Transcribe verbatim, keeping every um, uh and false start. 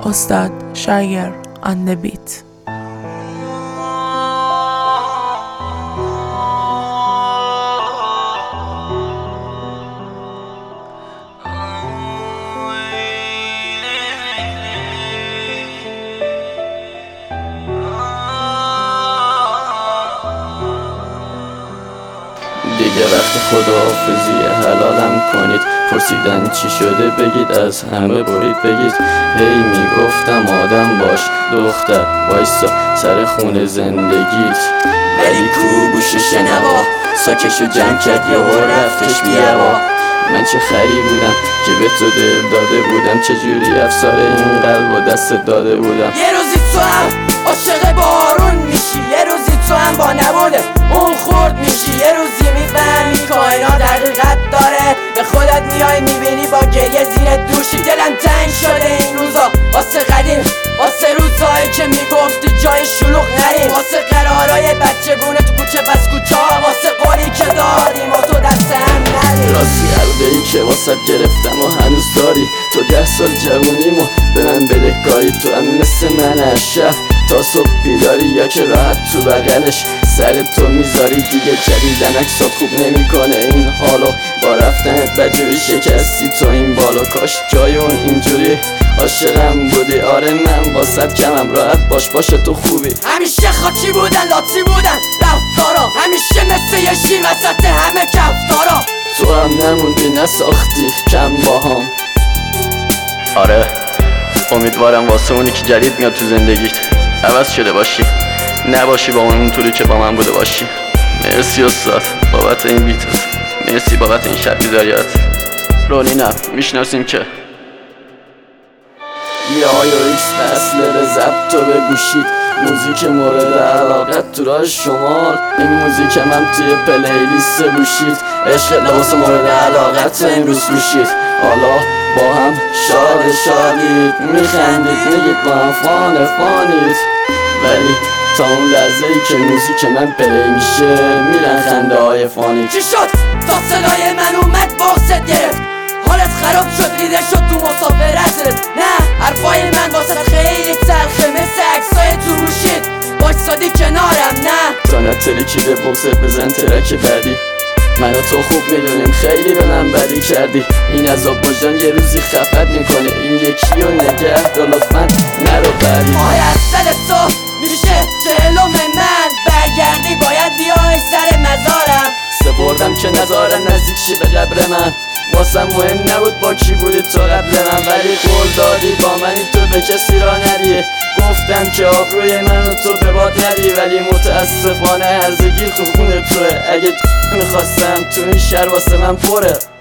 Ustad Shagir on the beat. دیگه وقت خداحافظی حلالم کنید. پرسیدن چی شده بگید، از همه برید بگید. هی میگفتم آدم باش دختر، وایسا سر خون زندگیت. ولی کو گوش شنوا ساکشو جمع کرد یا رفتش بیهوا. من چه خری بودم که به تو دل داده بودم، چجوری افسار این قلب و دست داده بودم. یه روزی تو هم عاشق بارون میشی، یه روزی تو هم با نبوده اون خورد میشی. یه روزی میفهمی کائنات حقیقت داره، به خودت میای میبینی با گریه زیر دوشی. دلم تنگ شده این روزا واسه قدیم، واسه روزایی که میگفتی جای شلوغ نریم، واسه قرارای بچگونه تو کوچه بس کوچه ها، واسه قولی که دادیم و تو دست هم ندیم. راستی عقده‌ای که واسه گرفتم و هنوز داری. تو ده سال جوونیمو به من بدهکاری. تو هم مثل من از شب تا صبح بیداری، یا که راحت تو بغلش سر تو میذاری. دیگه جدیدن اکسات خوب نمیکنه این حالو، با رفتنت بدجوری شکستی تو این بالا. کاش جای اون اینجوری عاشقم بودی. آره من با سبکمم راحت باش، باشه تو خوبی. همیشه خاکی بودن لاتی بودن رفتارا، همیشه مثل یه شیر وسط همه کفتارا. تو هم نموندی نساختی کم باهام. آره امیدوارم واسه اونی که جدید میاد تو زندگیت عوض شده باشی، نباشی با اون اونطوری که با من بوده باشی. مرسی استاد بابت این بیتت، مرسی بابت این شب بیداریت. رونی نه میشناسیم که یه آیا ایکس فصله به ضبط و به گوشید. موزیک مورد علاقت تو راه شمال، این موزیک من توی پلیلیست گوشید. عشق لباس مورد علاقت امروز گوشید. حالا با هم شاد شادید، میخندید میگید با هم فان فانید. ولی تا اون لحظه ای که موزیک من پلی میشه میرن خنده های فانی. چی شد تا صدای من اومد باست گرفت، حالت خراب شد ریده شد تو مسافرتت. نه حرفای من واسه خیلی تلخه مثل عکسای تو روشید، وایسادی کنارم. نه تا نتری کی به بغزت بزن ترک بعدی. من و تو خوب میدونیم خیلی به من بدی کردی. این عذاب وجدان یه روزی خفت میکنه، این یکی رو نگه دار لطفاً نرو بعدی. ماه اصل تو میشه جلوم من، برگردی باید بیای سر مزارم. سپردم که نذارن نزدیک شی به قبر من، واسم مهم نبود با کی بودی تو قبل من. ولی قول دادی با منی تو به کسی را ندی. گفتم که آبروی من و تو به باد ندی، ولی متاسفانه هرزگی تو خون توه. اگه میخواستم تو این شهر واسه من پره.